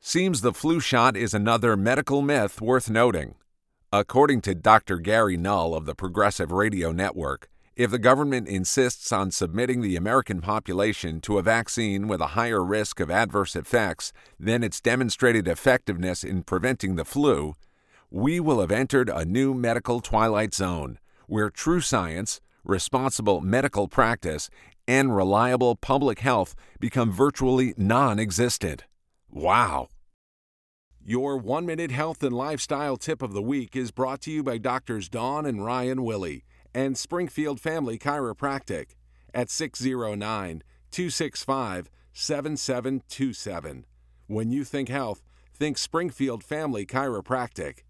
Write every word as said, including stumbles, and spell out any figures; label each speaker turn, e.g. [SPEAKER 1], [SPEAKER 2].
[SPEAKER 1] Seems the flu shot is another medical myth worth noting. According to Doctor Gary Null of the Progressive Radio Network, if the government insists on submitting the American population to a vaccine with a higher risk of adverse effects than its demonstrated effectiveness in preventing the flu, we will have entered a new medical twilight zone, where true science, responsible medical practice, and reliable public health become virtually non-existent. Wow! Your one-minute health and lifestyle tip of the week is brought to you by Doctors Dawn and Ryan Willey and Springfield Family Chiropractic at six oh nine, two six five, seven seven two seven. When you think health, think Springfield Family Chiropractic.